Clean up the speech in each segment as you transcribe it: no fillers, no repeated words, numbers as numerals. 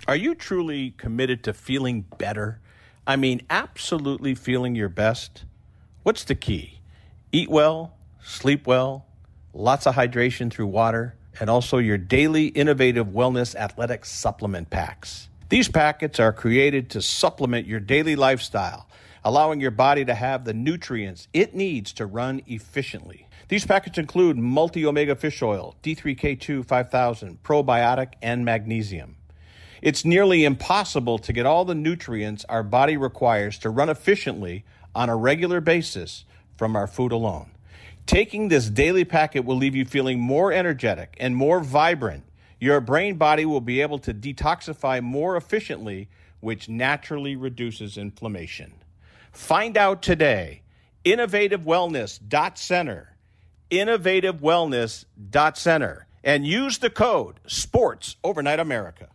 Are you truly committed to feeling better? I mean, absolutely feeling your best? What's the key? Eat well, sleep well, lots of hydration through water, and also your daily innovative wellness athletic supplement packs. These packets are created to supplement your daily lifestyle, allowing your body to have the nutrients it needs to run efficiently. These packets include multi-omega fish oil, D3K2 5000, probiotic, and magnesium. It's nearly impossible to get all the nutrients our body requires to run efficiently on a regular basis from our food alone. Taking this daily packet will leave you feeling more energetic and more vibrant. Your brain body will be able to detoxify more efficiently, which naturally reduces inflammation. Find out today. InnovativeWellness.Center. InnovativeWellness.Center. And use the code SPORTS Overnight America.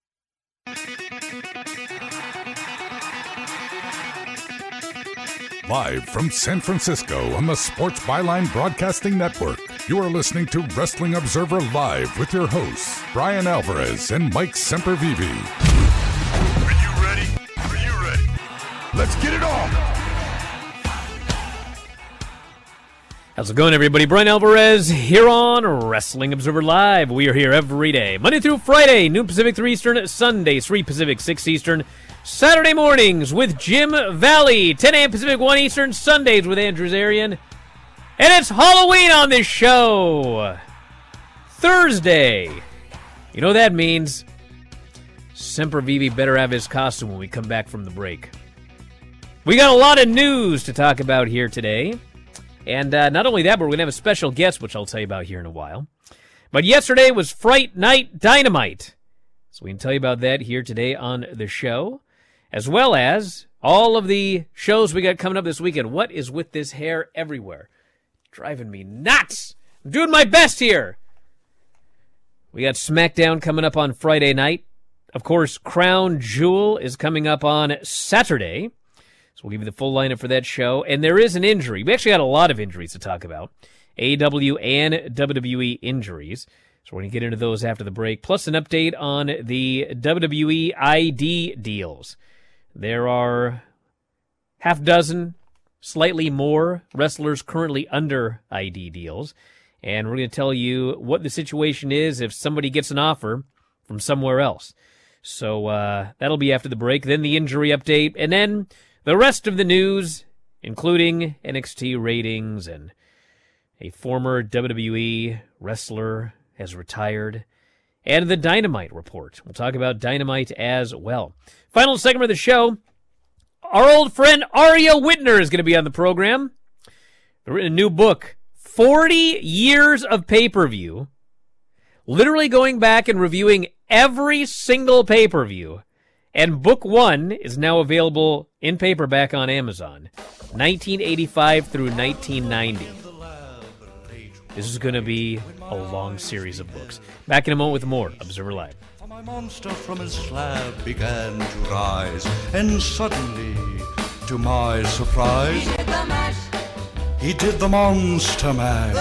Live from San Francisco on the Sports Byline Broadcasting Network, you are listening to Wrestling Observer Live with your hosts, Brian Alvarez and Mike Sempervive. Are you ready? Are you ready? Let's get it on! How's it going, everybody? Brian Alvarez here on Wrestling Observer Live. We are here every day, Monday through Friday, noon Pacific, 3 Eastern, Sunday, 3 Pacific, 6 Eastern, Saturday mornings with Jim Valley, 10 a.m. Pacific, 1 Eastern, Sundays with Andrew Zarian. And it's Halloween on this show. Thursday. You know what that means? Sempervive better have his costume when we come back from the break. We got a lot of news to talk about here today. And not only that, but we're going to have a special guest, which I'll tell you about here in a while. But yesterday was Fright Night Dynamite. So we can tell you about that here today on the show, as well as all of the shows we got coming up this weekend. What is with this hair everywhere? Driving me nuts. I'm doing my best here. We got SmackDown coming up on Friday night. Of course, Crown Jewel is coming up on Saturday. So we'll give you the full lineup for that show. And there is an injury. We actually got a lot of injuries to talk about. AEW and WWE injuries. So we're going to get into those after the break. Plus an update on the WWE ID deals. There are half dozen, slightly more wrestlers currently under ID deals. And we're going to tell you what the situation is if somebody gets an offer from somewhere else. So that'll be after the break. Then the injury update. And then the rest of the news, including NXT ratings, and a former WWE wrestler has retired, and the Dynamite report. We'll talk about Dynamite as well. Final segment of the show, our old friend Aria Whitner is going to be on the program. They've written a new book, 40 Years of Pay-Per-View, literally going back and reviewing every single pay-per-view. And book 1 is now available in paperback on Amazon, 1985 through 1990. This is going to be a long series of books. Back in a moment with more Observer Live. My monster from his slab began to rise, and suddenly, to my surprise, he did the monster mash.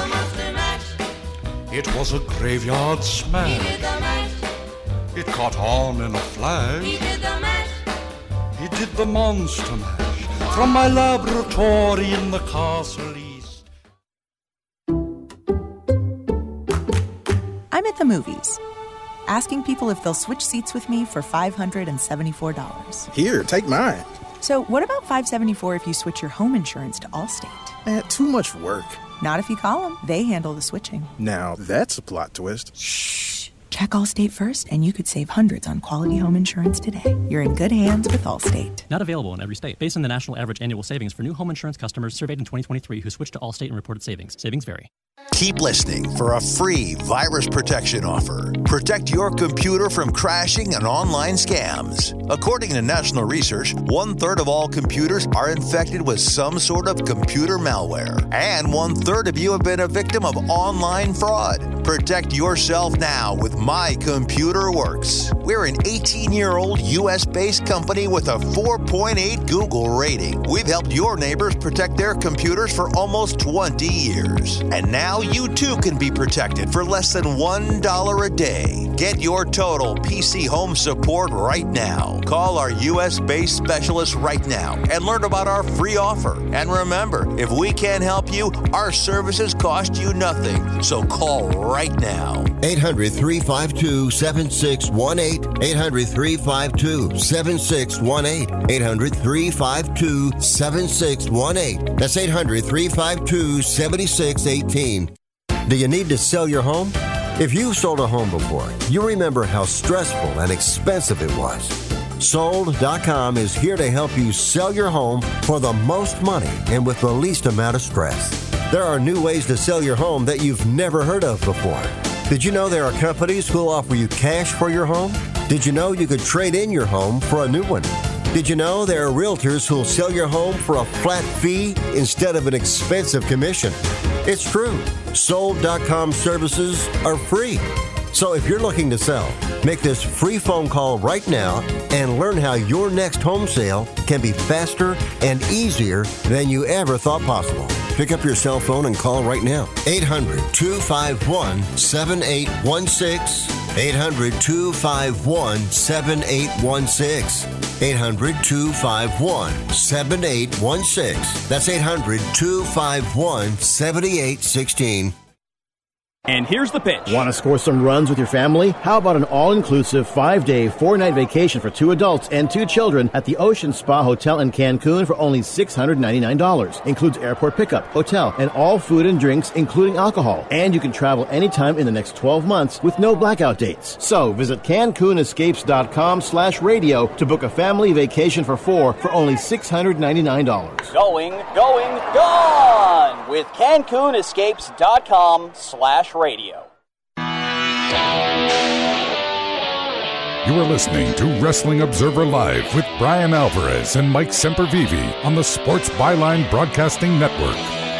It was a graveyard smash. It caught on in a flash. He did the monster mash from my laboratory in the castle east. I'm at the movies, asking people if they'll switch seats with me for $574. Here, take mine. So what about $574 if you switch your home insurance to Allstate? Too much work. Not if you call them. They handle the switching. Now, that's a plot twist. Shh. Check Allstate first, and you could save hundreds on quality home insurance today. You're in good hands with Allstate. Not available in every state. Based on the national average annual savings for new home insurance customers surveyed in 2023 who switched to Allstate and reported savings. Savings vary. Keep listening for a free virus protection offer. Protect your computer from crashing and online scams. According to national research, 1/3 of all computers are infected with some sort of computer malware. And 1/3 of you have been a victim of online fraud. Protect yourself now with My Computer Works. We're an 18-year-old U.S.-based company with a 4.8 Google rating. We've helped your neighbors protect their computers for almost 20 years. And now you too can be protected for less than $1 a day. Get your total PC home support right now. Call our U.S.-based specialist right now and learn about our free offer. And remember, if we can't help you, our services cost you nothing. So call right now. 800-352-7618. 800-352-7618. 800-352-7618. That's 800-352-7618. Do you need to sell your home? If you've sold a home before, you remember how stressful and expensive it was. Sold.com is here to help you sell your home for the most money and with the least amount of stress. There are new ways to sell your home that you've never heard of before. Did you know there are companies who'll offer you cash for your home? Did you know you could trade in your home for a new one? Did you know there are realtors who'll sell your home for a flat fee instead of an expensive commission? It's true. Sold.com services are free. So if you're looking to sell, make this free phone call right now and learn how your next home sale can be faster and easier than you ever thought possible. Pick up your cell phone and call right now. 800-251-7816. 800-251-7816. 800-251-7816. That's 800-251-7816. And here's the pitch. Want to score some runs with your family? How about an all-inclusive 5-day, 4-night vacation for 2 adults and 2 children at the Ocean Spa Hotel in Cancun for only $699. Includes airport pickup, hotel, and all food and drinks, including alcohol. And you can travel anytime in the next 12 months with no blackout dates. So visit CancunEscapes.com/radio to book a family vacation for 4 for only $699. Going, gone! With CancunEscapes.com/radio. You are listening to Wrestling Observer Live with Brian Alvarez and Mike Sempervive on the Sports Byline Broadcasting Network.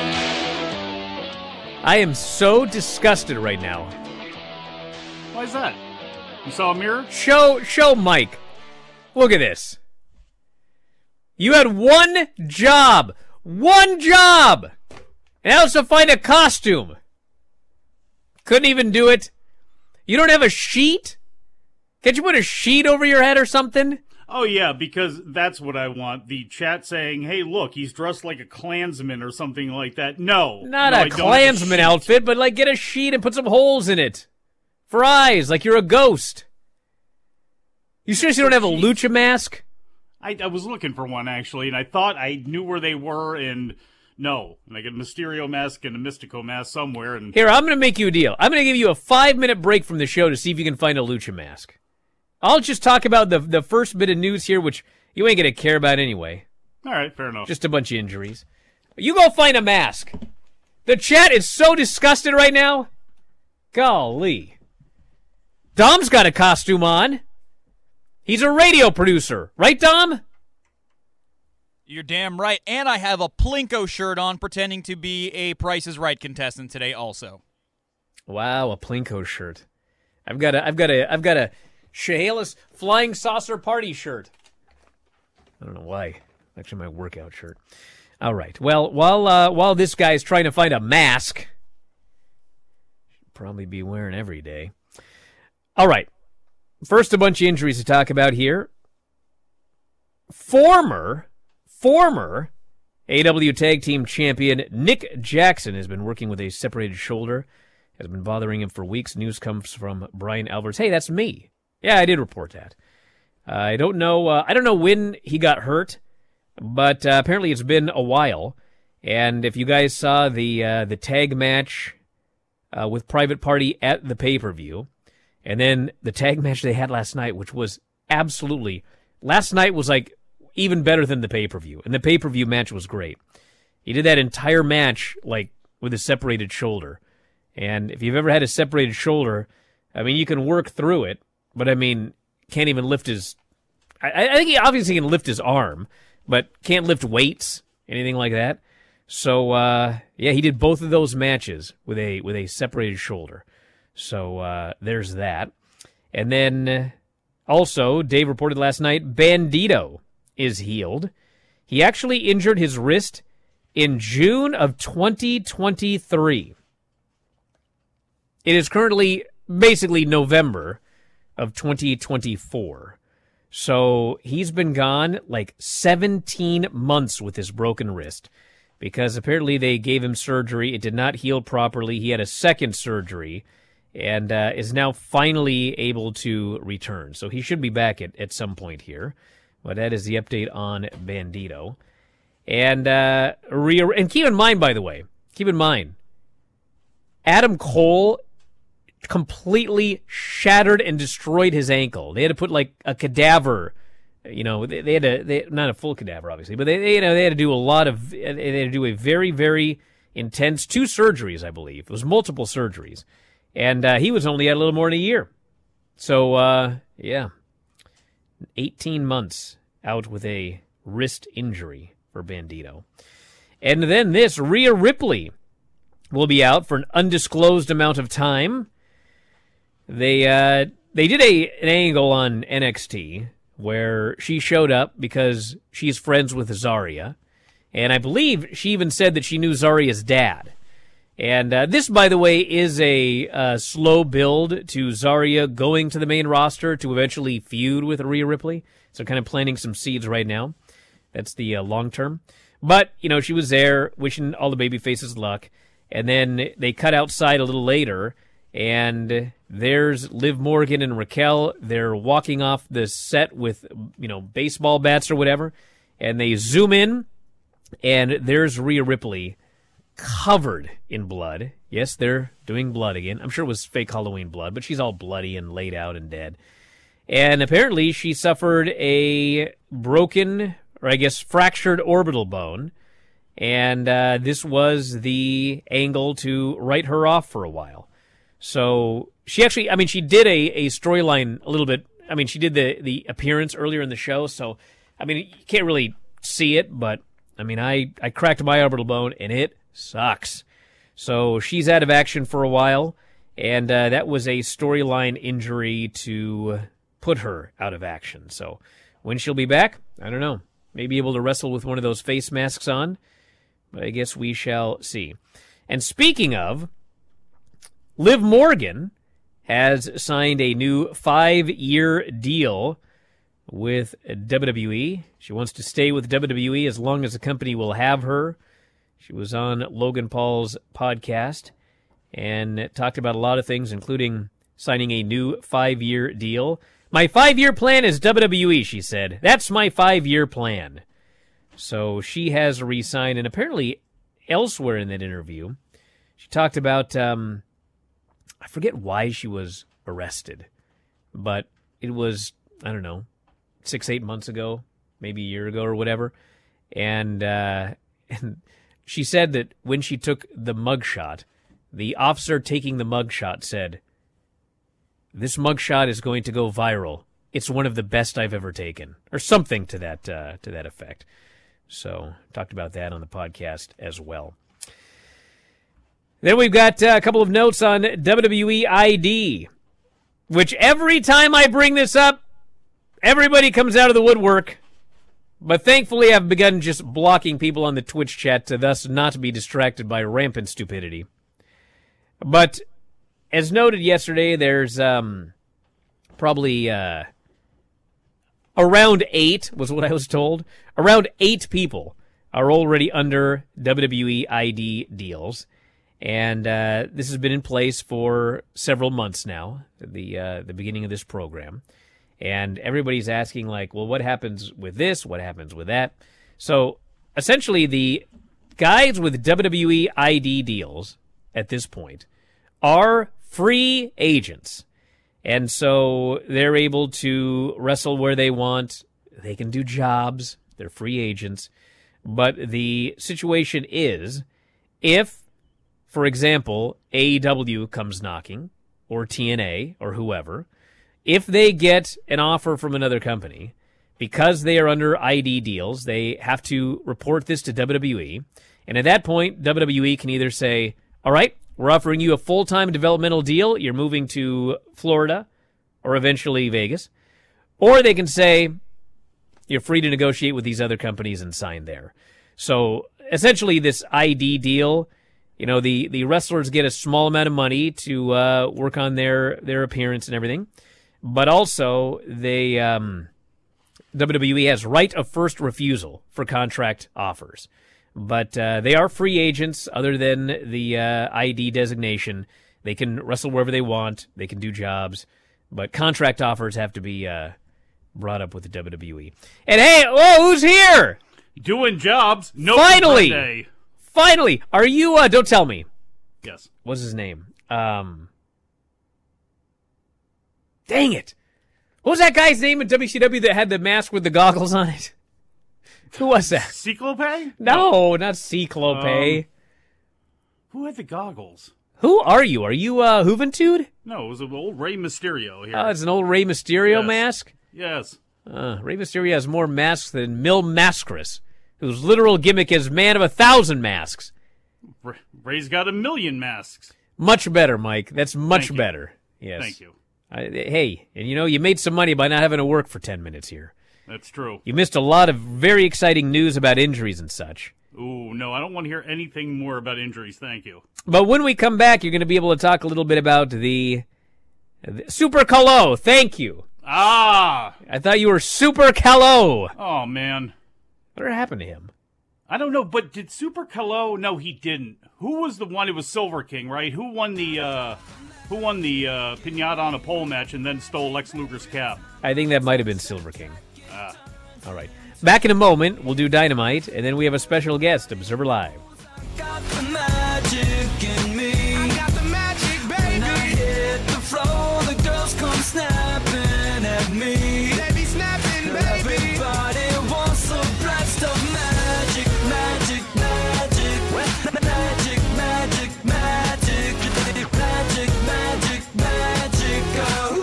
I am so disgusted right now. Why is that? You saw a mirror? Show Mike. Look at this. You had one job. One job! And that was to find a costume. Couldn't even do it. You don't have a sheet? Can't you put a sheet over your head or something? Oh, yeah, because that's what I want. The chat saying, hey, look, he's dressed like a Klansman or something like that. No. Not a Klansman outfit, but like get a sheet and put some holes in it. For eyes, like you're a ghost. You seriously don't have a lucha mask? I was looking for one, actually, and I thought I knew where they were, and no. And I get a Mysterio mask and a Mystico mask somewhere. And here, I'm going to make you a deal. I'm going to give you a 5-minute break from the show to see if you can find a lucha mask. I'll just talk about the first bit of news here, which you ain't going to care about anyway. All right, fair enough. Just a bunch of injuries. You go find a mask. The chat is so disgusted right now. Golly. Dom's got a costume on. He's a radio producer. Right, Dom? You're damn right. And I have a Plinko shirt on pretending to be a Price is Right contestant today also. Wow, a Plinko shirt. I've got a Chehalis Flying Saucer Party shirt. I don't know why. Actually, my workout shirt. All right. Well, while this guy's trying to find a mask, should probably be wearing every day. All right. First, a bunch of injuries to talk about here. Former AW Tag Team Champion Nick Jackson has been working with a separated shoulder. Has been bothering him for weeks. News comes from Brian Alvarez. Hey, that's me. Yeah, I did report that. I don't know when he got hurt, but apparently it's been a while. And if you guys saw the tag match with Private Party at the pay-per-view, and then the tag match they had last night, which was absolutely... Last night was like even better than the pay-per-view, and the pay-per-view match was great. He did that entire match like with a separated shoulder. And if you've ever had a separated shoulder, I mean, you can work through it, but I mean, can't even lift his... I think he obviously can lift his arm, but can't lift weights, anything like that. So, yeah, he did both of those matches with a separated shoulder. So there's that. And then also, Dave reported last night, Bandito is healed. He actually injured his wrist in June of 2023. It is currently basically November of 2024. So he's been gone like 17 months with his broken wrist because apparently they gave him surgery. It did not heal properly. He had a second surgery and is now finally able to return. So he should be back at some point here. But that is the update on Bandito. And keep in mind, by the way, Adam Cole completely shattered and destroyed his ankle. They had to put like a cadaver, they had to not a full cadaver obviously, but they had to do they had to do a very, very intense 2 surgeries, I believe. It was multiple surgeries. And he was only at a little more than a year. So 18 months out with a wrist injury for Bandito. And then this, Rhea Ripley will be out for an undisclosed amount of time. They did an angle on NXT where she showed up because she's friends with Zarya. And I believe she even said that she knew Zarya's dad. And this, by the way, is a slow build to Zarya going to the main roster to eventually feud with Rhea Ripley. So kind of planting some seeds right now. That's the long term. But, she was there wishing all the baby faces luck. And then they cut outside a little later, and there's Liv Morgan and Raquel. They're walking off the set with, baseball bats or whatever. And they zoom in, and there's Rhea Ripley covered in blood. Yes, they're doing blood again. I'm sure it was fake Halloween blood, but she's all bloody and laid out and dead. And apparently she suffered a broken, or I guess fractured orbital bone. And this was the angle to write her off for a while. So she actually, she did a storyline a little bit. She did the appearance earlier in the show. So, you can't really see it, but, I cracked my orbital bone, and it sucks. So she's out of action for a while, and that was a storyline injury to put her out of action. So when she'll be back, I don't know. Maybe able to wrestle with one of those face masks on, but I guess we shall see. And speaking of, Liv Morgan has signed a new 5-year deal with WWE. She wants to stay with WWE as long as the company will have her. She was on Logan Paul's podcast and talked about a lot of things, including signing a new 5-year deal. My 5-year plan is WWE, she said. That's my 5-year plan. So she has re-signed, and apparently elsewhere in that interview, she talked about, I forget why she was arrested, but it was, 6-8 months ago, maybe a year ago or whatever. And she said that when she took the mugshot, the officer taking the mugshot said, "This mugshot is going to go viral. It's one of the best I've ever taken," or something to that effect. So talked about that on the podcast as well. Then we've got a couple of notes on WWE ID, which every time I bring this up, everybody comes out of the woodwork. But thankfully, I've begun just blocking people on the Twitch chat to thus not be distracted by rampant stupidity. But as noted yesterday, there's probably around 8, was what I was told. Around 8 people are already under WWE ID deals. And this has been in place for several months now, the beginning of this program. And everybody's asking, well, what happens with this? What happens with that? So, essentially, the guys with WWE ID deals at this point are free agents. And so they're able to wrestle where they want. They can do jobs. They're free agents. But the situation is, if, for example, AEW comes knocking, or TNA, or whoever, if they get an offer from another company, because they are under ID deals, they have to report this to WWE. And at that point, WWE can either say, all right, We're offering you a full-time developmental deal. You're moving to Florida or eventually Vegas. Or they can say you're free to negotiate with these other companies and sign there. So essentially this ID deal, the wrestlers get a small amount of money to work on their appearance and everything. But also WWE has right of first refusal for contract offers. But they are free agents other than the ID designation. They can wrestle wherever they want. They can do jobs. But contract offers have to be brought up with the WWE. And hey, who's here? Doing jobs. No. Finally. Are you, don't tell me. Yes. What's his name? Dang it. What was that guy's name in WCW that had the mask with the goggles on it? Who was that? Cyclope? No, not Cyclope. Who had the goggles? Who are you? Are you Juventud? No, it was an old Rey Mysterio here. Oh, it's an old Rey Mysterio mask? Yes. Rey Mysterio has more masks than Mil Mascaris, whose literal gimmick is Man of 1,000 Masks. Rey's got 1,000,000 masks. Much better, Mike. That's much better. Yes. Thank you. Hey, and you made some money by not having to work for 10 minutes here. That's true. You missed a lot of very exciting news about injuries and such. Ooh, no, I don't want to hear anything more about injuries, thank you. But when we come back, you're going to be able to talk a little bit about the Super Calo. Thank you. Ah! I thought you were Super Calo. Oh, man. Whatever happened to him? I don't know, but did Super Calo? No, he didn't. Who was the one? It was Silver King, right? Who won the Pinata on a pole match and then stole Lex Luger's cap? I think that might have been Silver King. All right. Back in a moment, we'll do Dynamite, and then we have a special guest, Observer Live. Got the magic in me. I got the magic, baby. When I hit the floor, the girls come snapping at me. They be snapping, baby. Everybody wants a blast of magic, magic, magic, magic, magic, magic, magic, magic, magic, oh.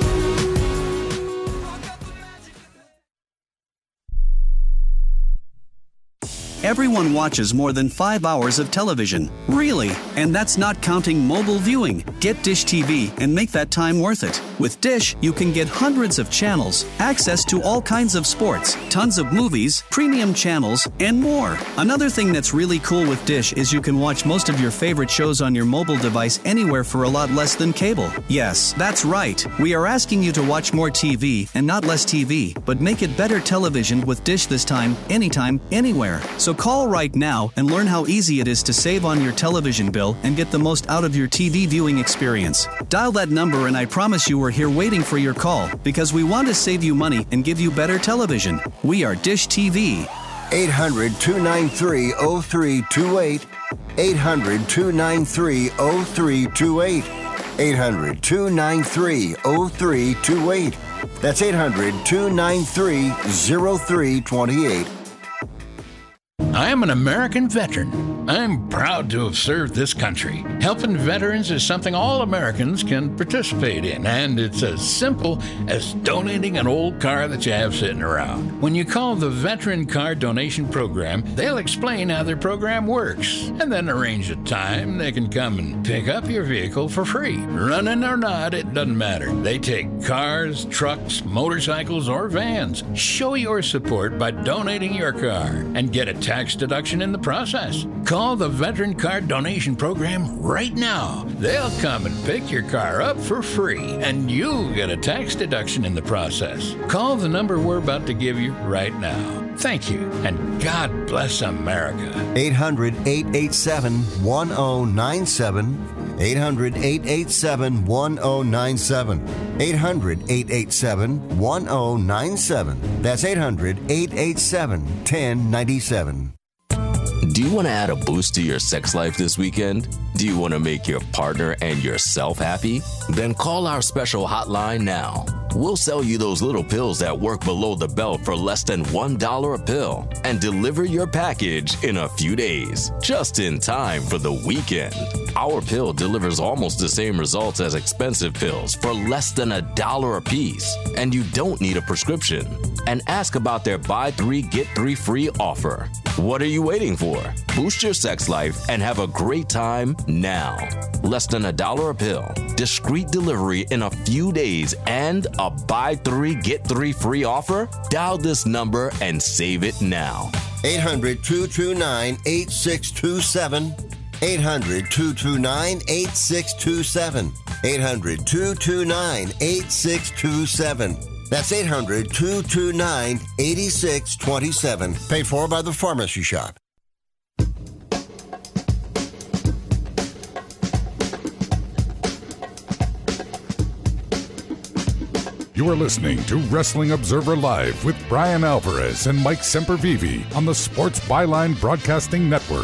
Everyone watches more than 5 hours of television. Really? And that's not counting mobile viewing. Get Dish TV and make that time worth it. With Dish, you can get hundreds of channels, access to all kinds of sports, tons of movies, premium channels, and more. Another thing that's really cool with Dish is you can watch most of your favorite shows on your mobile device anywhere for a lot less than cable. Yes, that's right. We are asking you to watch more TV and not less TV, but make it better television with Dish this time, anytime, anywhere. So call right now and learn how easy it is to save on your television bill and get the most out of your TV viewing experience. Dial that number and I promise you we're here waiting for your call because we want to save you money and give you better television. We are Dish TV. 800-293-0328. 800-293-0328. 800-293-0328. That's 800-293-0328. I am an American veteran. I'm proud to have served this country. Helping veterans is something all Americans can participate in, and it's as simple as donating an old car that you have sitting around. When you call the Veteran Car Donation Program, they'll explain how their program works, and then arrange a time they can come and pick up your vehicle for free. Running or not, it doesn't matter. They take cars, trucks, motorcycles, or vans. Show your support by donating your car and get a tax deduction in the process. Call the Veteran Car Donation Program right now. They'll come and pick your car up for free, and you'll get a tax deduction in the process. Call the number we're about to give you right now. Thank you, and God bless America. 800-887-1097. 800-887-1097. 800-887-1097. That's 800-887-1097. Do you want to add a boost to your sex life this weekend? Do you want to make your partner and yourself happy? Then call our special hotline now. We'll sell you those little pills that work below the belt for less than $1 a pill and deliver your package in a few days, just in time for the weekend. Our pill delivers almost the same results as expensive pills for less than $1 a piece, and you don't need a prescription. and ask about their buy 3 get 3 free offer. What are you waiting for? Boost your sex life and have a great time now. Less than $1 a pill, discreet delivery in a few days, and a buy 3 get 3 free offer? Dial this number and save it now. 800-229-8627. 800-229-8627. 800-229-8627. That's 800-229-8627. Paid for by the Pharmacy Shop. You are listening to Wrestling Observer Live with Brian Alvarez and Mike Sempervive on the Sports Byline Broadcasting Network.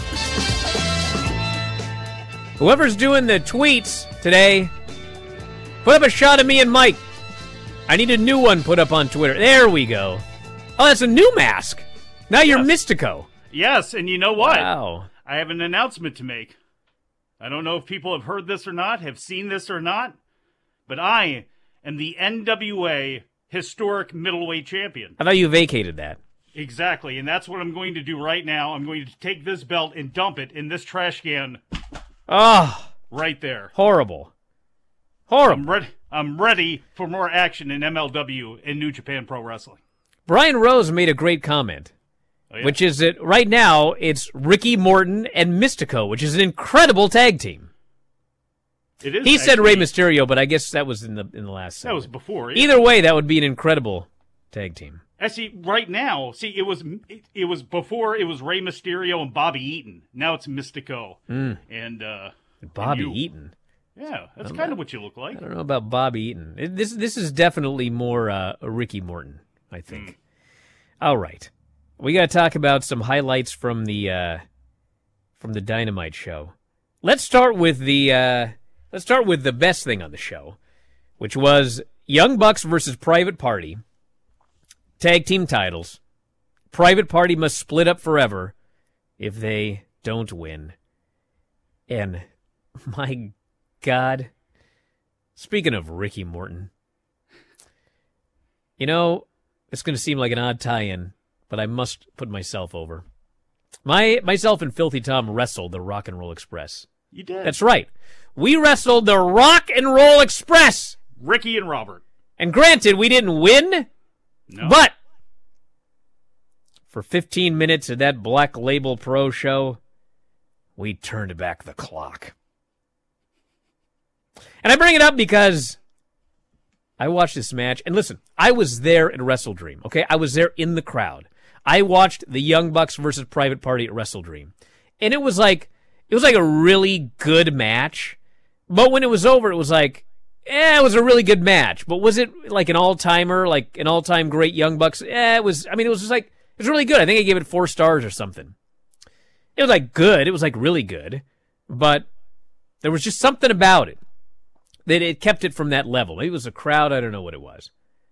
Whoever's doing the tweets today, put up a shot of me and Mike. I need a new one put up on Twitter. There we go. Oh, that's a new mask. Now you're Mystico. Yes, and you know what? Wow. I have an announcement to make. I don't know if people have heard this or not, have seen this or not, but I am the NWA historic middleweight champion. I thought you vacated that. Exactly, and that's what I'm going to do right now. I'm going to take this belt and dump it in this trash can. Oh. Right there. Horrible. Horrible. I'm ready for more action in MLW and New Japan Pro Wrestling. Brian Rose made a great comment, which is that right now it's Ricky Morton and Mystico, which is an incredible tag team. It is. He said Rey Mysterio, but I guess that was in the last segment. That was before. Either way, that would be an incredible tag team. Actually, right now, it was before it was Rey Mysterio and Bobby Eaton. Now it's Mystico and Bobby and Eaton. Yeah, that's kind of what you look like. I don't know about Bobby Eaton. This is definitely more a Ricky Morton, I think. All right, we got to talk about some highlights from the Dynamite show. Let's start with the best thing on the show, which was Young Bucks versus Private Party. Tag team titles. Private Party must split up forever if they don't win. And my God, speaking of Ricky Morton, you know, it's going to seem like an odd tie-in, but I must put myself over. Myself and Filthy Tom wrestled the Rock and Roll Express. You did. That's right. We wrestled the Rock and Roll Express. Ricky and Robert. And granted, we didn't win, but for 15 minutes of that Black Label Pro show, we turned back the clock. And I bring it up because I watched this match, and listen, I was there at Wrestle Dream, okay? I was there in the crowd. I watched the Young Bucks versus Private Party at Wrestle Dream. And it was like a really good match. But when it was over, it was like, it was a really good match. But was it like an all-timer, like an all-time great Young Bucks? It was just like, it was really good. I think I gave it 4 stars or something. It was like good. It was like really good. But there was just something about it that it kept it from that level. Maybe it was a crowd. I don't know what it was.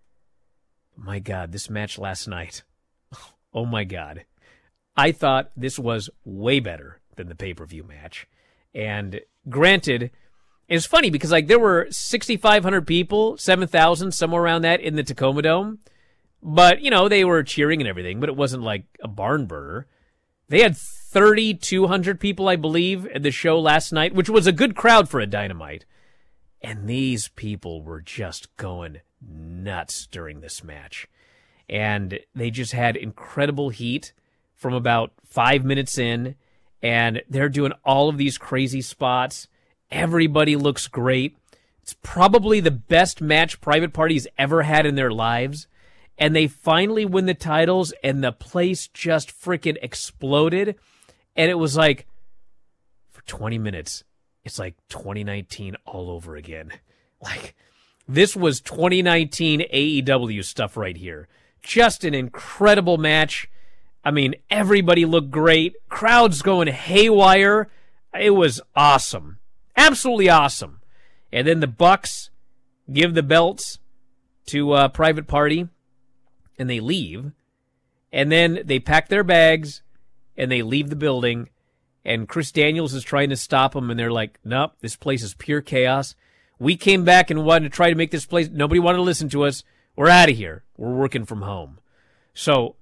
My God, this match last night. Oh my God. I thought this was way better than the pay-per-view match. And granted, it's funny because like there were 6,500 people, 7,000, somewhere around that in the Tacoma Dome. But, you know, they were cheering and everything, but it wasn't like a barn burner. They had 3,200 people, I believe, at the show last night, which was a good crowd for a Dynamite. And these people were just going nuts during this match. And they just had incredible heat from about 5 minutes in. And they're doing all of these crazy spots. Everybody looks great. It's probably the best match Private Party's ever had in their lives. And they finally win the titles, and the place just freaking exploded. And it was like, for 20 minutes, it's like 2019 all over again. Like, this was 2019 AEW stuff right here. Just an incredible match. I mean, everybody looked great. Crowds going haywire. It was awesome. Absolutely awesome. And then the Bucks give the belts to Private Party, and they leave. And then they pack their bags, and they leave the building. And Chris Daniels is trying to stop them, and they're like, nope, this place is pure chaos. We came back and wanted to try to make this place. Nobody wanted to listen to us. We're out of here. We're working from home. So,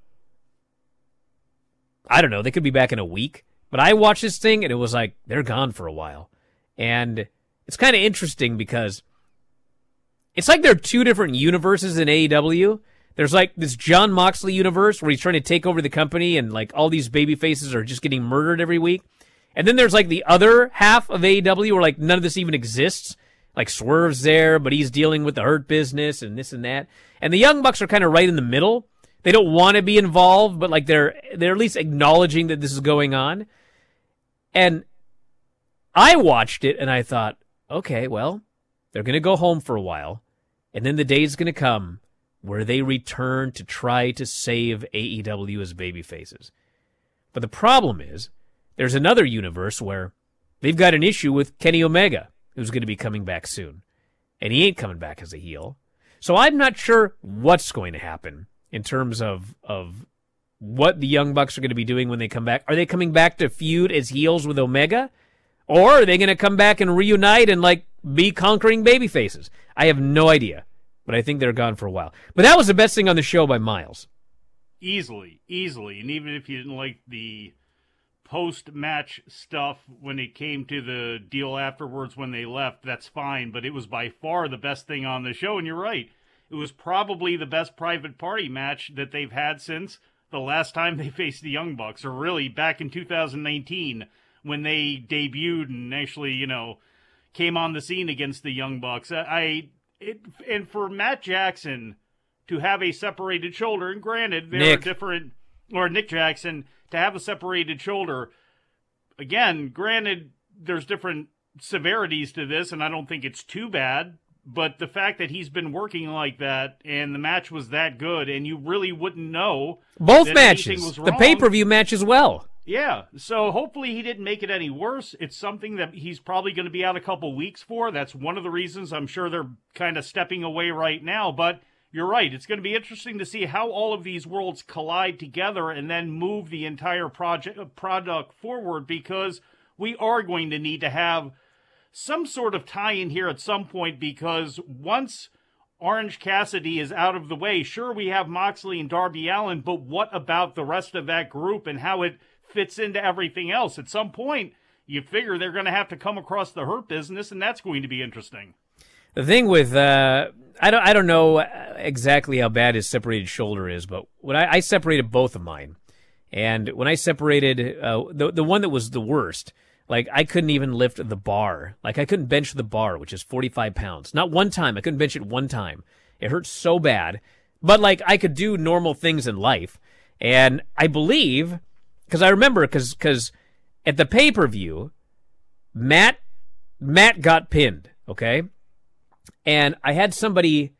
I don't know. They could be back in a week. But I watched this thing, and it was like, they're gone for a while. And it's kind of interesting because it's like there are two different universes in AEW. There's like this Jon Moxley universe where he's trying to take over the company, and like all these baby faces are just getting murdered every week. And then there's like the other half of AEW where like none of this even exists. Like Swerve's there, but he's dealing with the Hurt Business and this and that. And the Young Bucks are kind of right in the middle. They don't want to be involved, but like they're at least acknowledging that this is going on. And I watched it and I thought, okay, well, they're going to go home for a while, and then the day's going to come where they return to try to save AEW as baby faces. But the problem is, there's another universe where they've got an issue with Kenny Omega, who's going to be coming back soon. And he ain't coming back as a heel. So I'm not sure what's going to happen in terms of what the Young Bucks are going to be doing when they come back. Are they coming back to feud as heels with Omega? Or are they going to come back and reunite and like be conquering baby faces? I have no idea. But I think they're gone for a while. But that was the best thing on the show by miles. Easily. And even if you didn't like the post-match stuff when it came to the deal afterwards when they left, that's fine. But it was by far the best thing on the show. And you're right. It was probably the best private party match that they've had since the last time they faced the Young Bucks. Or really back in 2019 when they debuted and actually, came on the scene against the Young Bucks. And for Matt Jackson to have a separated shoulder, and granted, there are different, or Nick Jackson, to have a separated shoulder, again, granted, there's different severities to this, and I don't think it's too bad, but the fact that he's been working like that, and the match was that good, and you really wouldn't know both that matches, was wrong. The pay-per-view match as well. Yeah, so hopefully he didn't make it any worse. It's something that he's probably going to be out a couple weeks for. That's one of the reasons I'm sure they're kind of stepping away right now. But you're right. It's going to be interesting to see how all of these worlds collide together and then move the entire product forward, because we are going to need to have some sort of tie-in here at some point, because once Orange Cassidy is out of the way, sure, we have Moxley and Darby Allin, but what about the rest of that group and how it fits into everything else? At some point, you figure they're going to have to come across the Hurt Business, and that's going to be interesting. The thing with I don't know exactly how bad his separated shoulder is, but when I separated both of mine, and when I separated the one that was the worst, like I couldn't even lift the bar, like I couldn't bench the bar, which is 45 pounds. Not one time, I couldn't bench it one time. It hurt so bad, but like I could do normal things in life, and I believe. Because I remember, because at the pay-per-view, Matt got pinned, okay? And I had somebody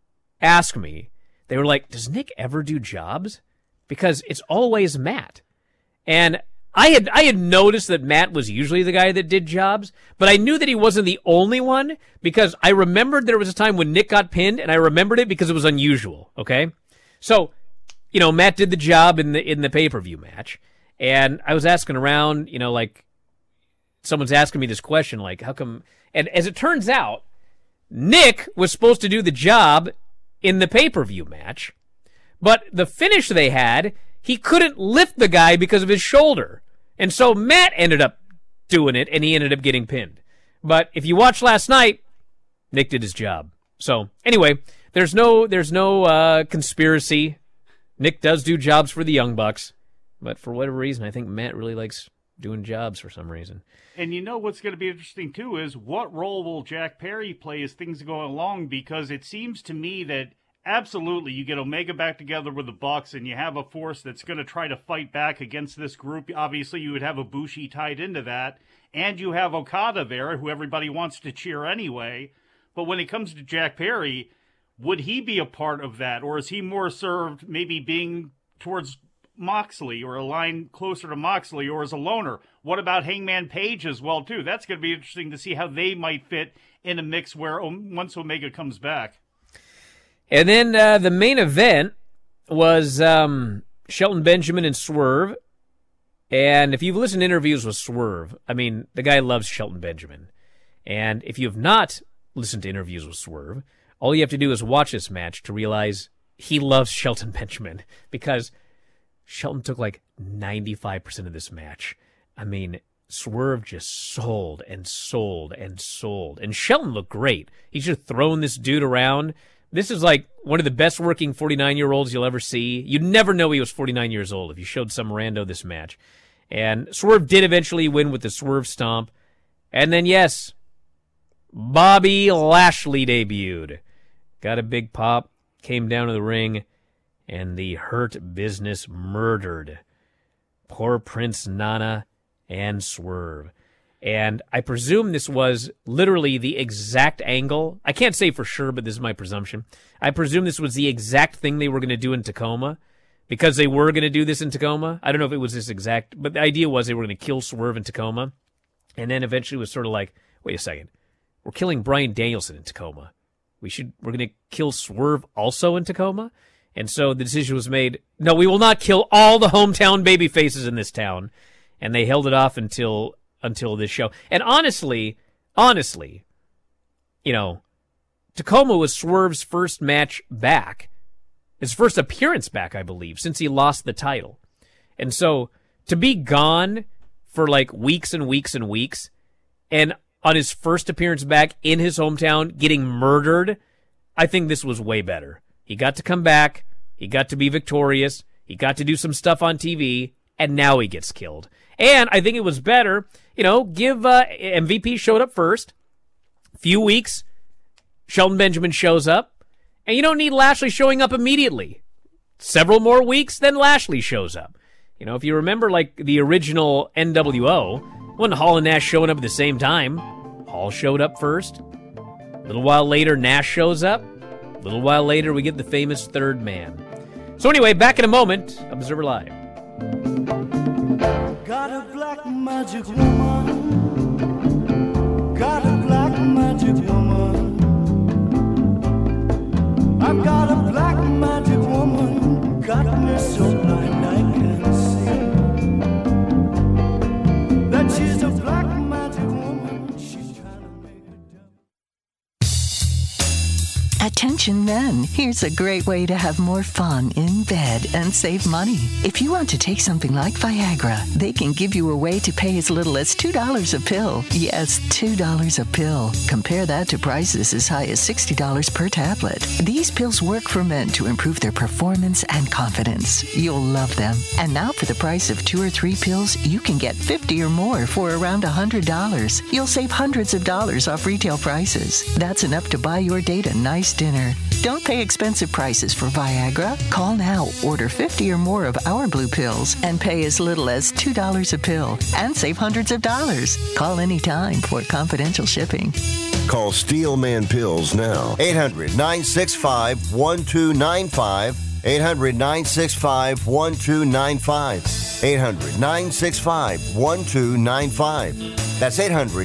ask me, they were like, does Nick ever do jobs? Because it's always Matt. And I had noticed that Matt was usually the guy that did jobs, but I knew that he wasn't the only one, because I remembered there was a time when Nick got pinned, and I remembered it because it was unusual, okay? So, Matt did the job in the pay-per-view match. And I was asking around, like, someone's asking me this question, like, how come? And as it turns out, Nick was supposed to do the job in the pay-per-view match, but the finish they had, he couldn't lift the guy because of his shoulder. And so Matt ended up doing it, and he ended up getting pinned. But if you watched last night, Nick did his job. So, anyway, there's no conspiracy. Nick does do jobs for the Young Bucks. But for whatever reason, I think Matt really likes doing jobs for some reason. And what's going to be interesting, too, is what role will Jack Perry play as things go along? Because it seems to me that absolutely you get Omega back together with the Bucks and you have a force that's going to try to fight back against this group. Obviously, you would have Ibushi tied into that. And you have Okada there, who everybody wants to cheer anyway. But when it comes to Jack Perry, would he be a part of that? Or is he more served maybe being towards Moxley, or a line closer to Moxley, or as a loner? What about Hangman Page as well, too? That's going to be interesting to see how they might fit in a mix where once Omega comes back. And then the main event was Shelton Benjamin and Swerve. And if you've listened to interviews with Swerve, I mean, the guy loves Shelton Benjamin. And if you have not listened to interviews with Swerve, all you have to do is watch this match to realize he loves Shelton Benjamin because Shelton took like 95% of this match. I mean, Swerve just sold and sold and sold. And Shelton looked great. He's just throwing this dude around. This is like one of the best working 49-year-olds you'll ever see. You'd never know he was 49 years old if you showed some rando this match. And Swerve did eventually win with the Swerve Stomp. And then, yes, Bobby Lashley debuted. Got a big pop, came down to the ring, and the Hurt Business murdered poor Prince Nana and Swerve. And I presume this was literally the exact angle. I can't say for sure, but this is my presumption. I presume this was the exact thing they were going to do in Tacoma, because they were going to do this in Tacoma. I don't know if it was this exact, but the idea was they were going to kill Swerve in Tacoma. And then eventually it was sort of like, wait a second, we're killing Bryan Danielson in Tacoma. We're going to kill Swerve also in Tacoma? And so the decision was made, no, we will not kill all the hometown baby faces in this town. And they held it off until this show. And honestly, you know, Tacoma was Swerve's first match back. His first appearance back, I believe, since he lost the title. And so to be gone for like weeks and weeks and weeks, and on his first appearance back in his hometown getting murdered, I think this was way better. He got to come back. He got to be victorious. He got to do some stuff on TV, and now he gets killed. And I think it was better, you know, give MVP showed up first. Few weeks, Shelton Benjamin shows up, and you don't need Lashley showing up immediately. Several more weeks, then Lashley shows up. You know, if you remember, like, the original NWO, when Hall and Nash showing up at the same time, Hall showed up first. A little while later, Nash shows up. A little while later, we get the famous third man. So anyway, back in a moment, Observer Live. Got a black magic woman. Got a black magic woman. I've got a black magic woman. Got me so blind I can't see that she's a black magic woman. She's trying to make Attention men, here's a great way to have more fun in bed and save money. If you want to take something like Viagra, they can give you a way to pay as little as $2 a pill. Yes, $2 a pill. Compare that to prices as high as $60 per tablet. These pills work for men to improve their performance and confidence. You'll love them. And now for the price of 2 or 3 pills, you can get 50 or more for around $100. You'll save hundreds of dollars off retail prices. That's enough to buy your date a nice dinner. Don't pay expensive prices for Viagra. Call now, order 50 or more of our blue pills, and pay as little as $2 a pill and save hundreds of dollars. Call anytime for confidential shipping. Call Steelman Pills now. 800-965-1295. 800-965-1295. 800-965-1295. That's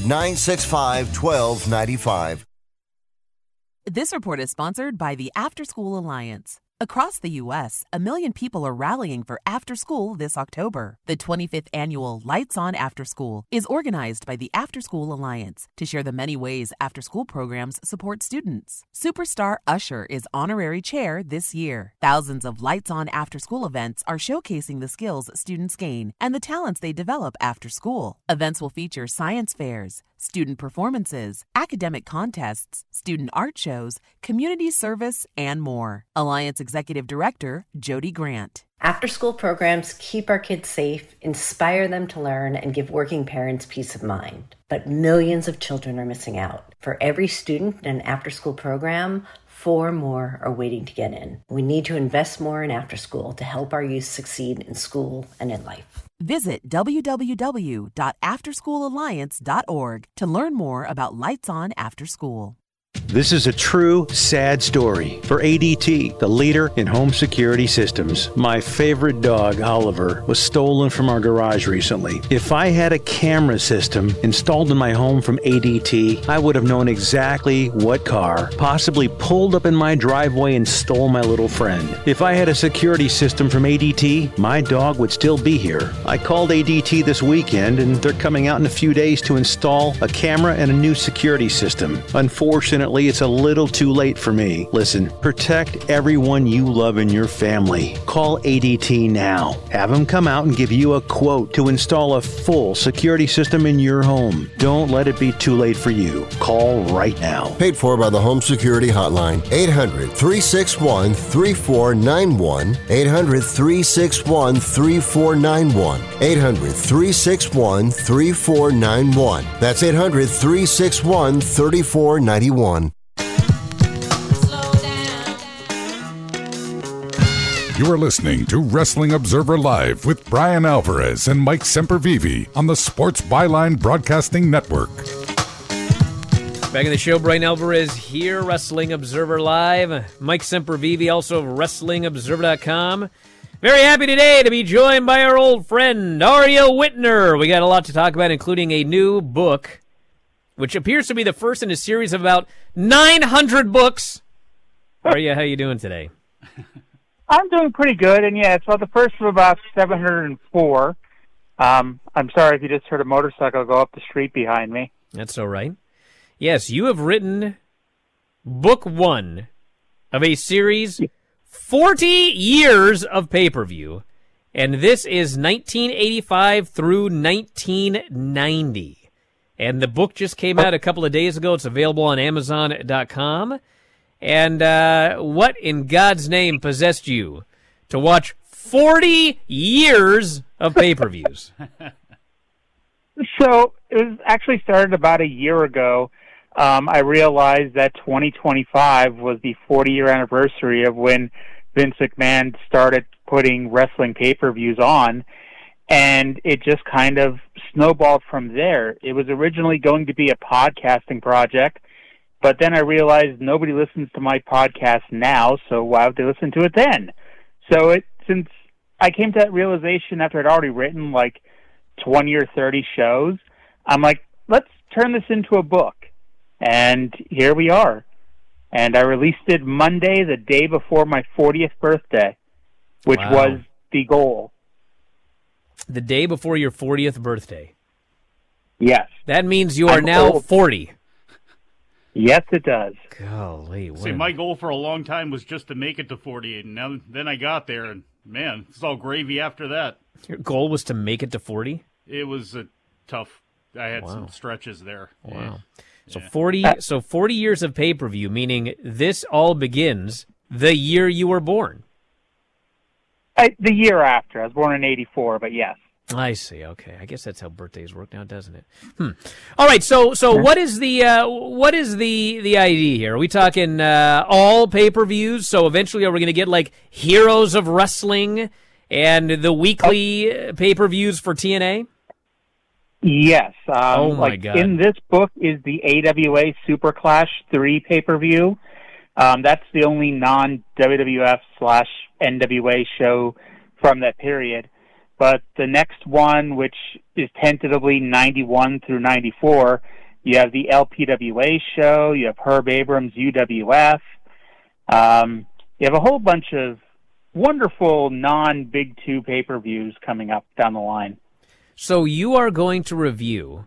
800-965-1295. This report is sponsored by the After School Alliance. Across the U.S., 1 million people are rallying for After School this October. The 25th annual Lights On After School is organized by the After School Alliance to share the many ways after-school programs support students. Superstar Usher is honorary chair this year. Thousands of Lights On After School events are showcasing the skills students gain and the talents they develop after school. Events will feature science fairs, student performances, academic contests, student art shows, community service, and more. Alliance Executive Director, Jody Grant. After-school programs keep our kids safe, inspire them to learn, and give working parents peace of mind. But millions of children are missing out. For every student in an after-school program, 4 more are waiting to get in. We need to invest more in after-school to help our youth succeed in school and in life. Visit www.afterschoolalliance.org to learn more about Lights On After School. This is a true, sad story for ADT, the leader in home security systems. My favorite dog, Oliver, was stolen from our garage recently. If I had a camera system installed in my home from ADT, I would have known exactly what car possibly pulled up in my driveway and stole my little friend. If I had a security system from ADT, my dog would still be here. I called ADT this weekend, and they're coming out in a few days to install a camera and a new security system. Unfortunately, Unfortunately, it's a little too late for me. Listen, protect everyone you love in your family. Call ADT now. Have them come out and give you a quote to install a full security system in your home. Don't let it be too late for you. Call right now. Paid for by the Home Security Hotline. 800-361-3491. 800-361-3491. 800-361-3491. That's 800-361-3491. You are listening to Wrestling Observer Live with Brian Alvarez and Mike Sempervive on the Sports Byline Broadcasting Network. Back in the show, Brian Alvarez here, Wrestling Observer Live. Mike Sempervive, also of WrestlingObserver.com. Very happy today to be joined by our old friend, Aria Whitner. We got a lot to talk about, including a new book, which appears to be the first in a series of about 900 books. Aria, how you doing today? I'm doing pretty good, and yeah, it's about the first of about 704. I'm sorry if you just heard a motorcycle go up the street behind me. That's all right. Yes, you have written book one of a series, 40 years of pay-per-view, and this is 1985 through 1990. And the book just came out a couple of days ago. It's available on Amazon.com. And what in God's name possessed you to watch 40 years of pay-per-views? So it was actually started about a year ago. I realized that 2025 was the 40-year anniversary of when Vince McMahon started putting wrestling pay-per-views on, and it just kind of snowballed from there. It was originally going to be a podcasting project, but then I realized nobody listens to my podcast now, so why would they listen to it then? So since I came to that realization after I'd already written like 20 or 30 shows, I'm like, let's turn this into a book. And here we are. And I released it Monday, the day before my 40th birthday, which was the goal. The day before your 40th birthday? Yes. That means you are now 40. Yes, it does. Golly. See, my goal for a long time was just to make it to 48, and then I got there, and man, it's all gravy after that. Your goal was to make it to 40? It was a tough. I had some stretches there. Wow. So 40 years of pay-per-view, meaning this all begins the year you were born. The year after. I was born in 84, but yes. I see. Okay, I guess that's how birthdays work now, doesn't it? All right. So what is the idea here? Are we talking all pay-per-views? So eventually, are we going to get like Heroes of Wrestling and the weekly pay-per-views for TNA? Yes. Oh my God! In this book is the AWA Super Clash 3 pay-per-view. That's the only non-WWF/NWA show from that period. But the next one, which is tentatively 91 through 94, you have the LPWA show, you have Herb Abrams' UWF, you have a whole bunch of wonderful non-Big Two pay-per-views coming up down the line. So you are going to review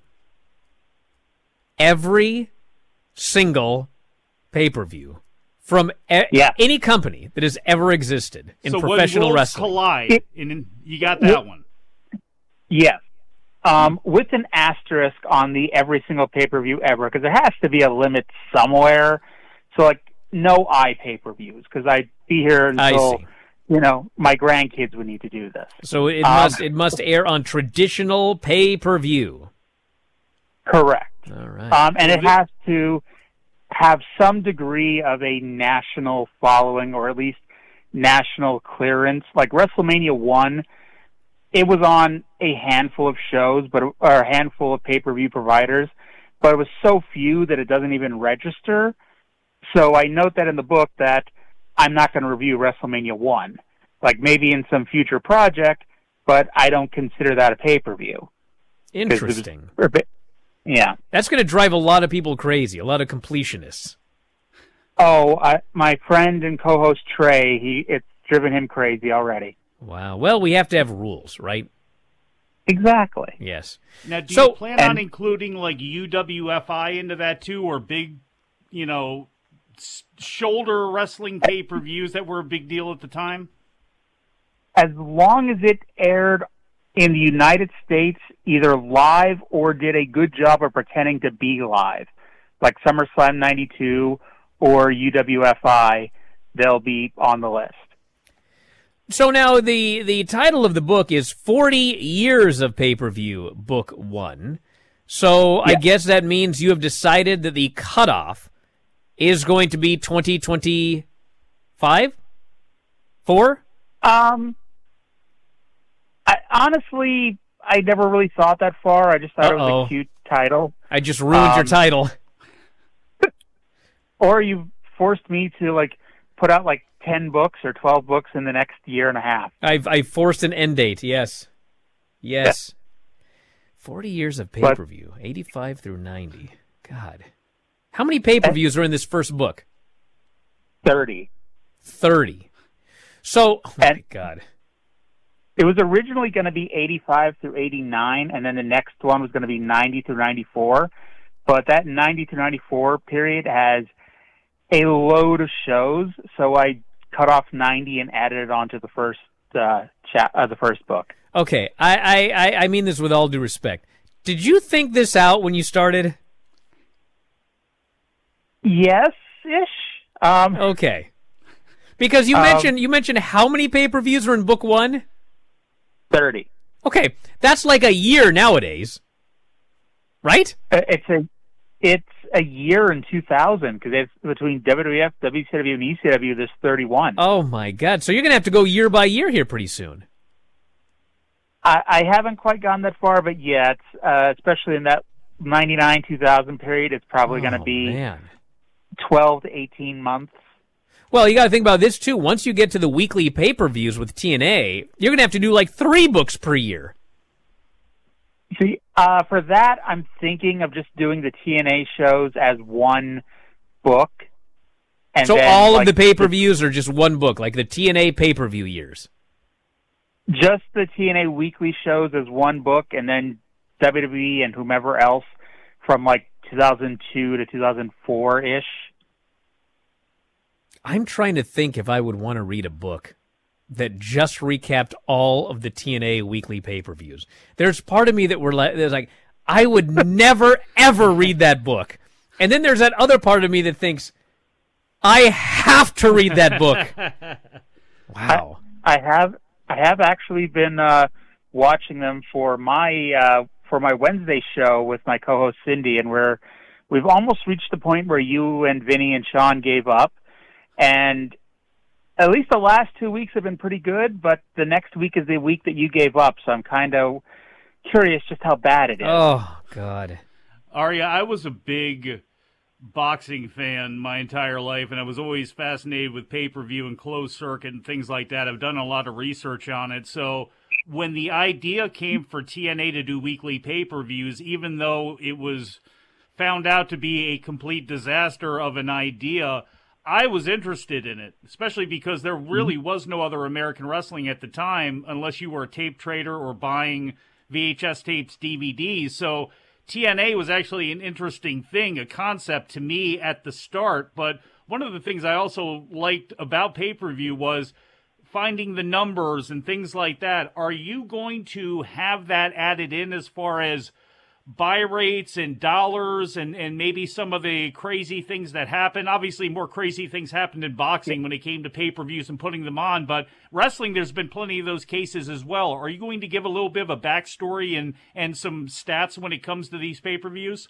every single pay-per-view from any company that has ever existed in professional wrestling. Collide, and you got that one. Yes. With an asterisk on the every single pay-per-view ever, because there has to be a limit somewhere. So, like, no pay-per-views, because I'd be here until, my grandkids would need to do this. So it must air on traditional pay-per-view. Correct. All right. And it has to have some degree of a national following, or at least national clearance. Like WrestleMania 1, it was on a handful of shows, or a handful of pay-per-view providers, but it was so few that it doesn't even register. So I note that in the book that I'm not going to review WrestleMania 1. Like maybe in some future project, but I don't consider that a pay-per-view. Interesting. Yeah. That's going to drive a lot of people crazy, a lot of completionists. Oh, my friend and co-host Trey, it's driven him crazy already. Wow. Well, we have to have rules, right? Exactly. Yes. Now, do you plan on including like UWFI into that too, or big shoulder wrestling pay-per-views that were a big deal at the time? As long as it aired in the United States, either live or did a good job of pretending to be live, like SummerSlam 92 or UWFI, they'll be on the list. So now the title of the book is 40 Years of Pay-Per-View, Book 1. So I guess that means you have decided that the cutoff is going to be 2025? 4? Honestly, I never really thought that far. I just thought it was a cute title. I just ruined your title. Or you forced me to put out 10 books or 12 books in the next year and a half. I forced an end date, yes. Yes. 40 years of pay-per-view, 85 through 90. God. How many pay-per-views are in this first book? 30. 30. So, oh my God. It was originally going to be 85 through 89, and then the next one was going to be 90 through 94. But that 90 through 94 period has a load of shows, so I cut off 90 and added it onto the first the first book. Okay, I mean this with all due respect. Did you think this out when you started? Yes-ish. Okay. Because you mentioned how many pay-per-views are in book 1? 30. Okay, that's like a year nowadays, right? It's a year in 2000 because it's between WWF, WCW, and ECW. There's 31. Oh my God! So you're gonna have to go year by year here pretty soon. I haven't quite gone that far, but yeah, it's, especially in that 99-2000 period, it's probably going to be 12 to 18 months. Well, you got to think about this, too. Once you get to the weekly pay-per-views with TNA, you're going to have to do 3 books per year. See, for that, I'm thinking of just doing the TNA shows as one book. And so then, all of the pay-per-views are just one book, like the TNA pay-per-view years? Just the TNA weekly shows as one book, and then WWE and whomever else from 2002 to 2004-ish. I'm trying to think if I would want to read a book that just recapped all of the TNA weekly pay-per-views. There's part of me there's I would never, ever read that book. And then there's that other part of me that thinks, I have to read that book. Wow. I have actually been watching them for my Wednesday show with my co-host Cindy, and we've almost reached the point where you and Vinny and Sean gave up. And at least the last 2 weeks have been pretty good, but the next week is the week that you gave up, so I'm kind of curious just how bad it is. Oh, God. Arya, I was a big boxing fan my entire life, and I was always fascinated with pay-per-view and closed circuit and things like that. I've done a lot of research on it, so when the idea came for TNA to do weekly pay-per-views, even though it was found out to be a complete disaster of an idea, I was interested in it, especially because there really was no other American wrestling at the time unless you were a tape trader or buying VHS tapes, DVDs. So TNA was actually an interesting thing, a concept to me at the start. But one of the things I also liked about pay-per-view was finding the numbers and things like that. Are you going to have that added in as far as buy rates and dollars and maybe some of the crazy things that happen? Obviously, more crazy things happened in boxing when it came to pay-per-views and putting them on, but wrestling, there's been plenty of those cases as well. Are you going to give a little bit of a backstory and some stats when it comes to these pay-per-views?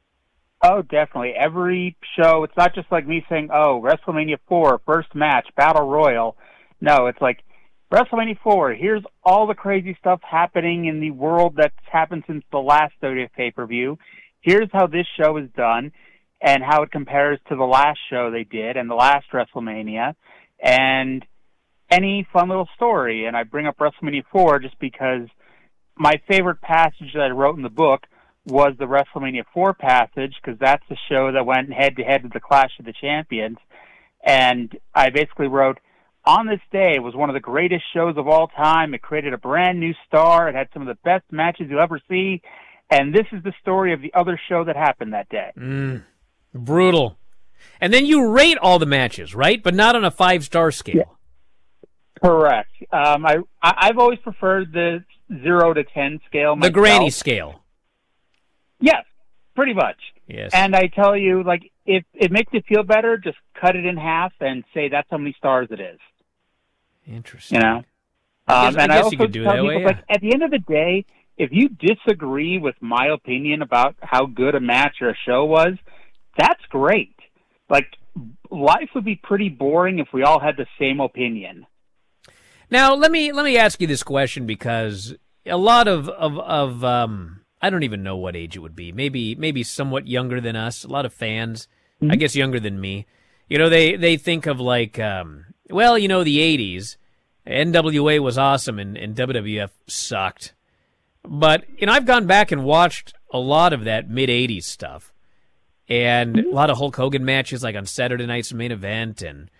Oh, definitely. Every show, it's not just like me saying, oh, WrestleMania 4, first match, Battle Royal. No, it's like, WrestleMania 4, here's all the crazy stuff happening in the world that's happened since the last WWF pay-per-view. Here's how this show is done and how it compares to the last show they did and the last WrestleMania and any fun little story. And I bring up WrestleMania 4 just because my favorite passage that I wrote in the book was the WrestleMania 4 passage, because that's the show that went head-to-head with the Clash of the Champions. And I basically wrote, on this day, it was one of the greatest shows of all time. It created a brand new star. It had some of the best matches you'll ever see. And this is the story of the other show that happened that day. Brutal. And then you rate all the matches, right? But not on a 5-star scale. Yeah. Correct. I've always preferred the 0 to 10 scale myself. The granny scale. Yes, pretty much. Yes. And I tell you, like, if it makes you feel better, just cut it in half and say that's how many stars it is. Interesting. You know? I guess also you could do it tell that people, way. like, at the end of the day, if you disagree with my opinion about how good a match or a show was, that's great. Like, life would be pretty boring if we all had the same opinion. Now, let me ask you this question, because a lot of I don't even know what age it would be. Maybe somewhat younger than us. A lot of fans, I guess younger than me. You know, they think of like, well, you know, the 80s, NWA was awesome and WWF sucked. But, you know, I've gone back and watched a lot of that mid-80s stuff. And a lot of Hulk Hogan matches, like on Saturday Night's Main Event, and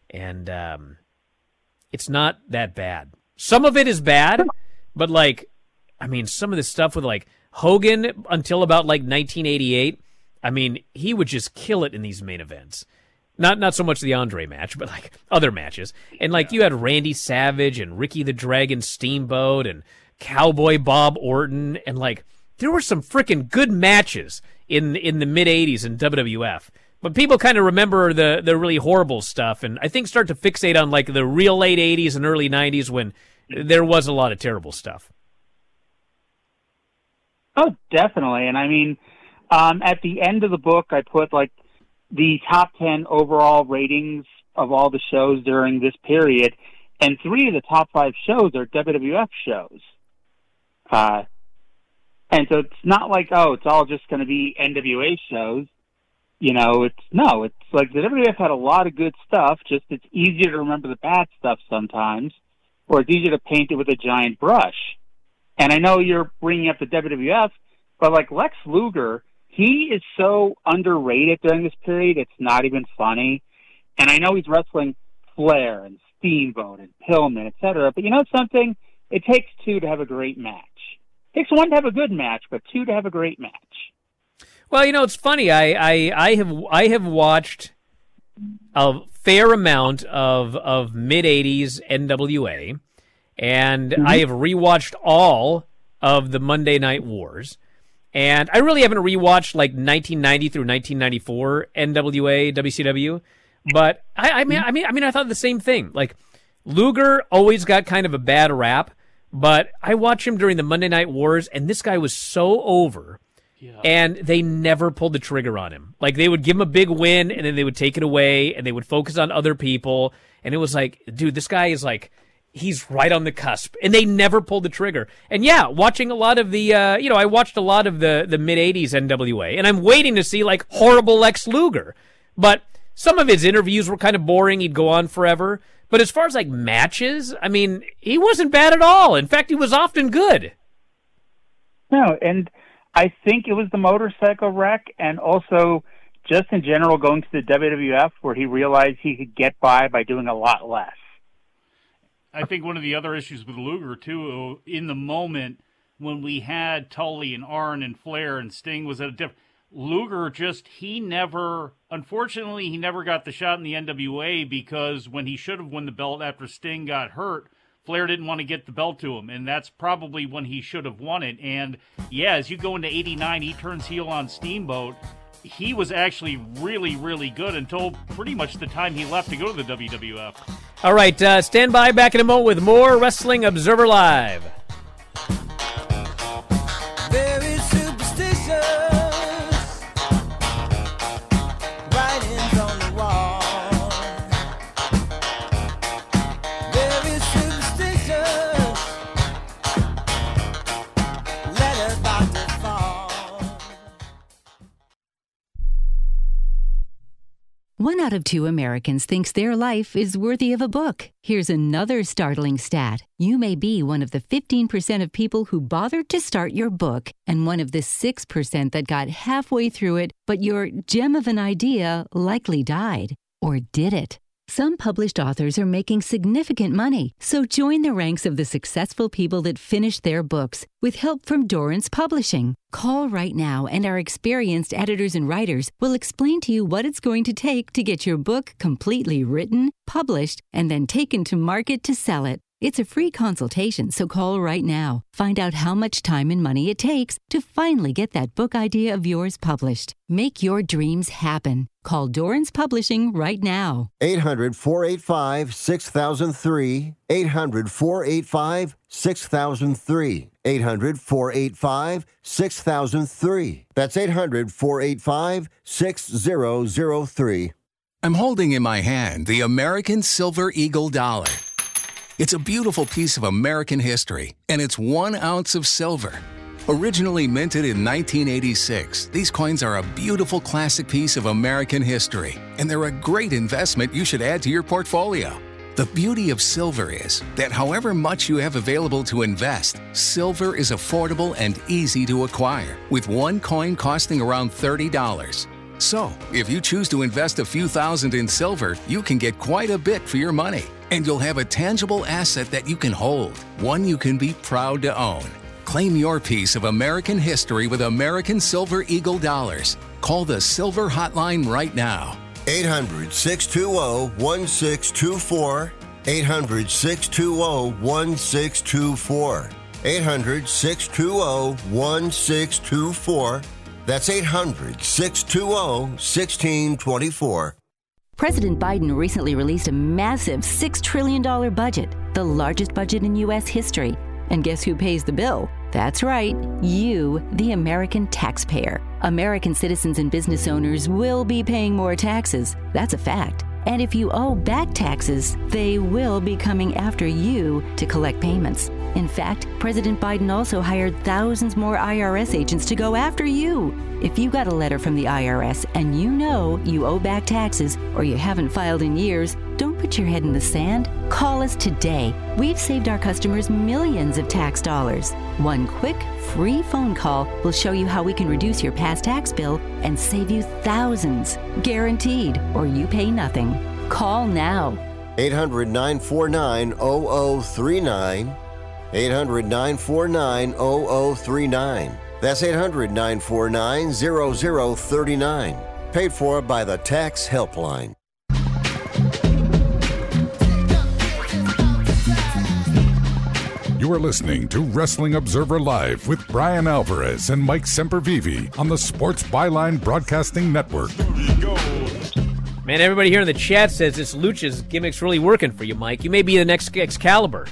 it's not that bad. Some of it is bad, but, like, I mean, some of the stuff with, like, Hogan until about, like, 1988, I mean, he would just kill it in these main events. Not so much the Andre match, but, like, other matches. And, like, you had Randy Savage and Ricky the Dragon Steamboat and Cowboy Bob Orton, and, like, there were some freaking good matches in the mid-'80s in WWF. But people kind of remember the really horrible stuff, and I think start to fixate on, like, the real late 80s and early 90s when there was a lot of terrible stuff. Oh, definitely. And I mean, at the end of the book, I put, like, the top 10 overall ratings of all the shows during this period, and 3 of the top 5 shows are WWF shows. And so it's not like, oh, it's all just going to be NWA shows. You know, it's like the WWF had a lot of good stuff, just it's easier to remember the bad stuff sometimes, or it's easier to paint it with a giant brush. And I know you're bringing up the WWF, but like Lex Luger, he is so underrated during this period, it's not even funny. And I know he's wrestling Flair and Steamboat and Pillman, etc. But you know something? It takes 2 to have a great match. It takes 1 to have a good match, but 2 to have a great match. Well, you know, it's funny. I have watched a fair amount of mid-'80s NWA, and I have rewatched all of the Monday Night Wars. And I really haven't rewatched like 1990 through 1994 NWA, WCW. But I mean, I thought the same thing. Like, Luger always got kind of a bad rap, but I watched him during the Monday Night Wars, and this guy was so over. Yeah. And they never pulled the trigger on him. Like, they would give him a big win, and then they would take it away, and they would focus on other people. And it was like, dude, this guy is like, he's right on the cusp. And they never pulled the trigger. And yeah, watching a lot of the, I watched a lot of the mid-'80s NWA, and I'm waiting to see, like, horrible Lex Luger. But some of his interviews were kind of boring. He'd go on forever. But as far as, like, matches, I mean, he wasn't bad at all. In fact, he was often good. No, and I think it was the motorcycle wreck, and also just in general going to the WWF where he realized he could get by doing a lot less. I think one of the other issues with Luger, too, in the moment when we had Tully and Arn and Flair and Sting was at a different... Luger unfortunately, he never got the shot in the NWA because when he should have won the belt after Sting got hurt, Flair didn't want to get the belt to him, and that's probably when he should have won it. And, yeah, as you go into 89, he turns heel on Steamboat. He was actually really, really good until pretty much the time he left to go to the WWF. All right, stand by. Back in a moment with more Wrestling Observer Live. Very superstitious. Writings on the wall. Very superstitious. Letters about to fall. 1 out of 2 Americans thinks their life is worthy of a book. Here's another startling stat. You may be one of the 15% of people who bothered to start your book and one of the 6% that got halfway through it, but your gem of an idea likely died. Or did it? Some published authors are making significant money, so join the ranks of the successful people that finish their books with help from Dorrance Publishing. Call right now and our experienced editors and writers will explain to you what it's going to take to get your book completely written, published, and then taken to market to sell it. It's a free consultation, so call right now. Find out how much time and money it takes to finally get that book idea of yours published. Make your dreams happen. Call Dorrance Publishing right now. 800-485-6003. 800-485-6003. 800-485-6003. That's 800-485-6003. I'm holding in my hand the American Silver Eagle dollar. It's a beautiful piece of American history, and it's 1 ounce of silver. Originally minted in 1986, these coins are a beautiful classic piece of American history, and they're a great investment you should add to your portfolio. The beauty of silver is that however much you have available to invest, silver is affordable and easy to acquire, with one coin costing around $30. So, if you choose to invest a few thousand in silver, you can get quite a bit for your money. And you'll have a tangible asset that you can hold, one you can be proud to own. Claim your piece of American history with American Silver Eagle dollars. Call the Silver Hotline right now. 800-620-1624. 800-620-1624. 800-620-1624. That's 800-620-1624. President Biden recently released a massive $6 trillion budget, the largest budget in U.S. history. And guess who pays the bill? That's right, you, the American taxpayer. American citizens and business owners will be paying more taxes. That's a fact. And if you owe back taxes, they will be coming after you to collect payments. In fact, President Biden also hired thousands more IRS agents to go after you. If you got a letter from the IRS and you know you owe back taxes or you haven't filed in years, don't put your head in the sand. Call us today. We've saved our customers millions of tax dollars. One quick, free phone call will show you how we can reduce your past tax bill and save you thousands. Guaranteed, or you pay nothing. Call now. 800-949-0039. 800-949-0039. That's 800-949-0039. Paid for by the Tax Helpline. You are listening to Wrestling Observer Live with Brian Alvarez and Mike Sempervive on the Sports Byline Broadcasting Network. Man, everybody here in the chat says this Lucha's gimmick's really working for you, Mike. You may be the next Excalibur.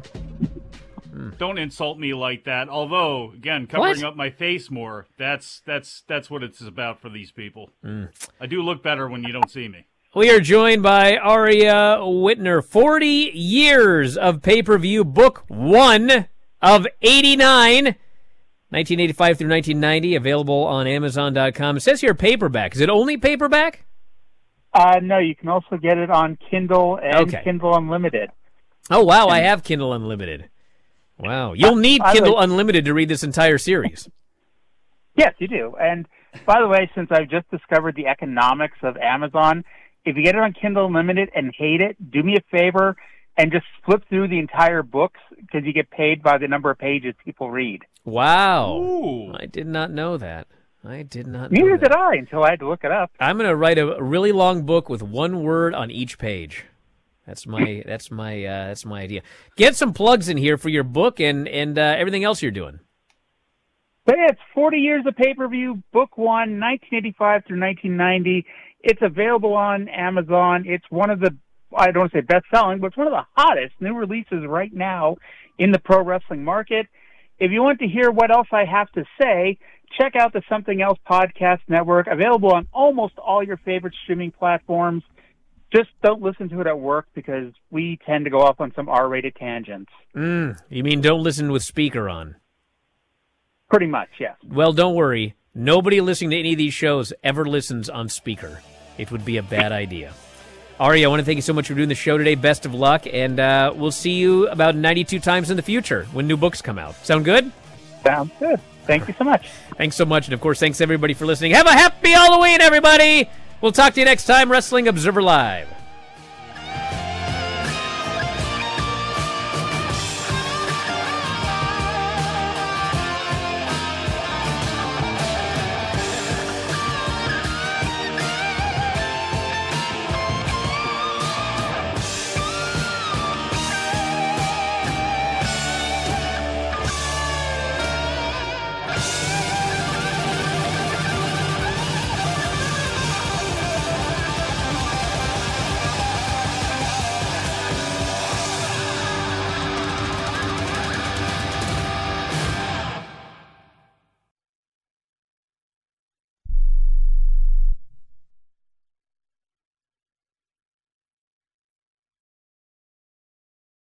Don't insult me like that. Although, again, covering up my face more, that's what it's about for these people. I do look better when you don't see me. We are joined by Aria Whitner. 40 years of pay-per-view, book 1 of 89, 1985 through 1990, available on Amazon.com. It says here paperback. Is it only paperback? No, you can also get it on Kindle and Kindle Unlimited. Oh, wow, I have Kindle Unlimited. Wow. You'll need Kindle Unlimited to read this entire series. Yes, you do. And by the way, since I've just discovered the economics of Amazon, if you get it on Kindle Unlimited and hate it, do me a favor and just flip through the entire books because you get paid by the number of pages people read. Wow. Ooh. I did not know that. Neither did I until I had to look it up. I'm going to write a really long book with one word on each page. That's my idea. Get some plugs in here for your book and everything else you're doing. But yeah, it's 40 years of pay-per-view, book 1, 1985 through 1990. It's available on Amazon. It's one of the, I don't want to say best-selling, but it's one of the hottest new releases right now in the pro wrestling market. If you want to hear what else I have to say, check out the Something Else Podcast Network, available on almost all your favorite streaming platforms. Just don't listen to it at work because we tend to go off on some R-rated tangents. You mean don't listen with speaker on? Pretty much, yes. Well, don't worry. Nobody listening to any of these shows ever listens on speaker. It would be a bad idea. Ari, I want to thank you so much for doing the show today. Best of luck, and we'll see you about 92 times in the future when new books come out. Sound good? Sounds good. Thank you so much. Thanks so much, and of course, thanks everybody for listening. Have a happy Halloween, everybody! We'll talk to you next time, Wrestling Observer Live.